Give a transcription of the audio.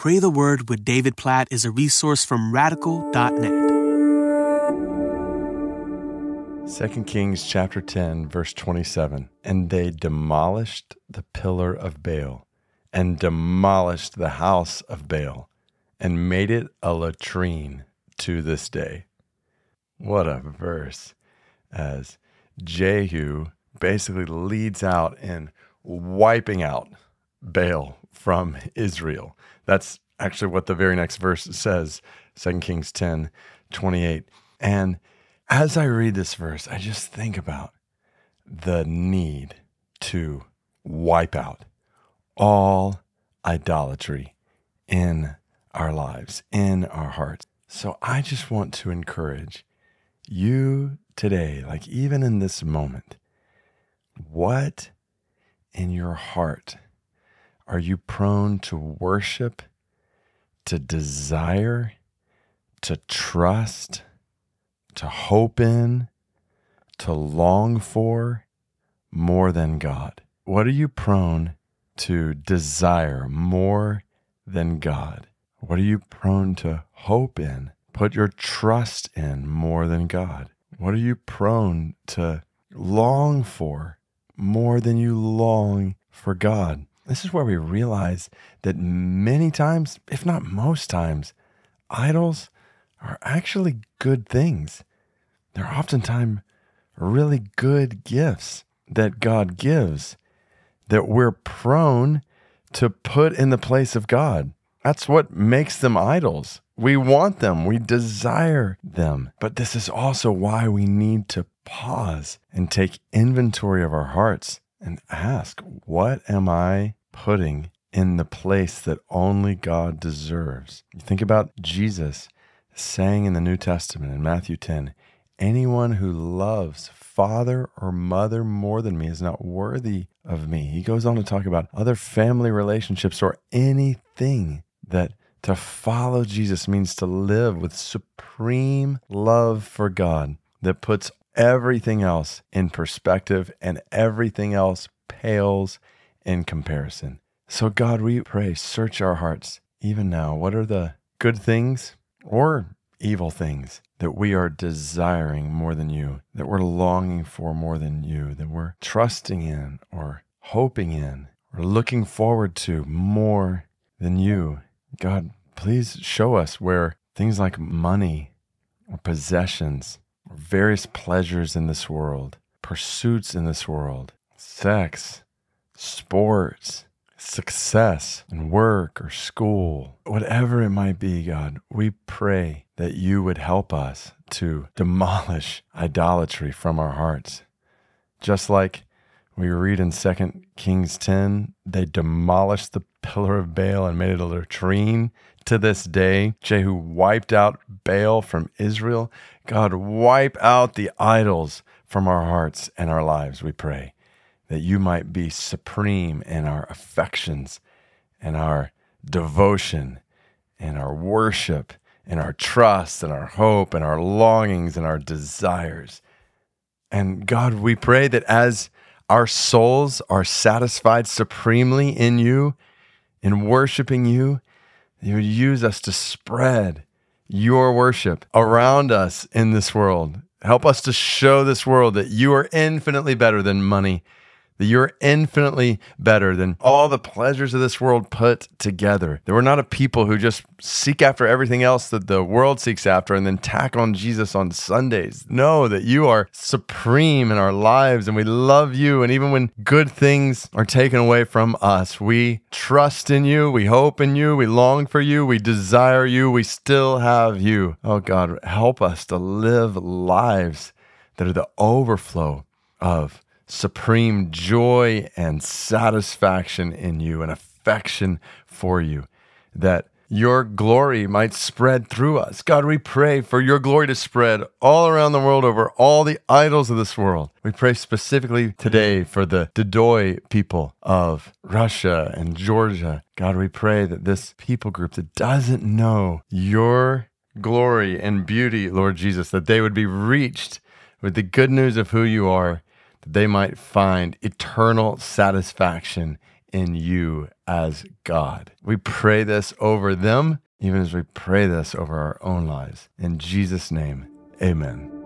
Pray the Word with David Platt is a resource from radical.net. 2 Kings chapter 10, verse 27. And they demolished the pillar of Baal and demolished the house of Baal and made it a latrine to this day. What a verse, as Jehu basically leads out in wiping out Baal from Israel. That's actually what the very next verse says, 2 Kings 10, 28. And as I read this verse, I just think about the need to wipe out all idolatry in our lives, in our hearts. So I just want to encourage you today, like even in this moment, what in your heart are you prone to worship, to desire, to trust, to hope in, to long for more than God? What are you prone to desire more than God? What are you prone to hope in, put your trust in more than God? What are you prone to long for more than you long for God? This is where we realize that many times, if not most times, idols are actually good things. They're oftentimes really good gifts that God gives that we're prone to put in the place of God. That's what makes them idols. We want them. We desire them. But this is also why we need to pause and take inventory of our hearts and ask, what am I putting in the place that only God deserves? You think about Jesus saying in the New Testament in Matthew 10, anyone who loves father or mother more than me is not worthy of me. He goes on to talk about other family relationships or anything that to follow Jesus means to live with supreme love for God that puts everything else in perspective and everything else pales in comparison. So God, we pray, search our hearts even now. What are the good things or evil things that we are desiring more than you, that we're longing for more than you, that we're trusting in or hoping in or looking forward to more than you? God, please show us where things like money or possessions or various pleasures in this world, pursuits in this world, sex, sports, success in work or school, whatever it might be, God, we pray that you would help us to demolish idolatry from our hearts. Just like we read in 2 Kings 10, they demolished the pillar of Baal and made it a latrine to this day. Jehu wiped out Baal from Israel. God, wipe out the idols from our hearts and our lives, we pray, that you might be supreme in our affections and our devotion and our worship and our trust and our hope and our longings and our desires. And God, we pray that as our souls are satisfied supremely in you, in worshiping you, you would use us to spread your worship around us in this world. Help us to show this world that you are infinitely better than money, that you're infinitely better than all the pleasures of this world put together. That we're not a people who just seek after everything else that the world seeks after and then tack on Jesus on Sundays. No, that you are supreme in our lives and we love you. And even when good things are taken away from us, we trust in you, we hope in you, we long for you, we desire you, we still have you. Oh God, help us to live lives that are the overflow of supreme joy and satisfaction in you and affection for you, that your glory might spread through us. God, we pray for your glory to spread all around the world over all the idols of this world. We pray specifically today for the Dodoi people of Russia and Georgia. God, we pray that this people group that doesn't know your glory and beauty, Lord Jesus, that they would be reached with the good news of who you are, that they might find eternal satisfaction in you as God. We pray this over them, even as we pray this over our own lives. In Jesus' name, amen.